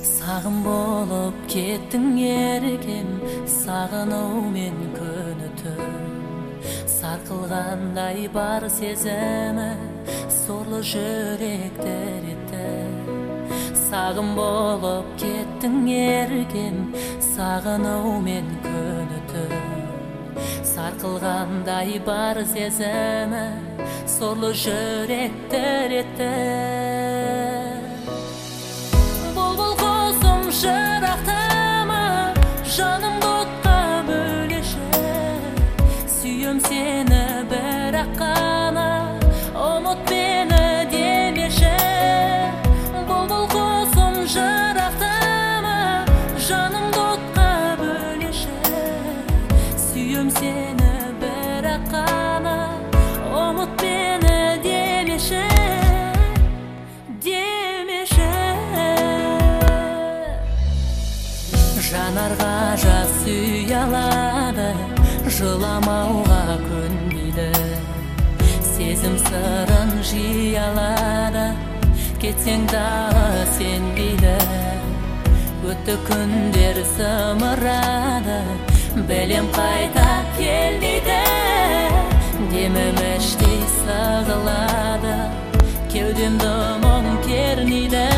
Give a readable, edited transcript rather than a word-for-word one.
Сағым болып кеттің еркем, сағынумен күні түн. Сарқылғандай бар сезімі, сорлы жүректер етті. Сағым болып кеттің еркем, сағынумен күні түн. Сарқылғандай бар сезімі, сорлы жүректер етті. Жырақтама, жаным отқа бөлеші, сүйем сені бірақ қана, ұмыт мені демеші. Бұлбұл құсым жырақтама, жаным отқа бөлеші, сүйем сені бірақ қана, ұмыт мені демеші. Жанарға жас ұялады, жыламауға көнбейді. Сезім сырын жиялады, кетсең дағы сенбейді. Өтті күндер сымырады, білем қайта кел дейді. Демім іштей сығылады, кеудемді мұң кернейді.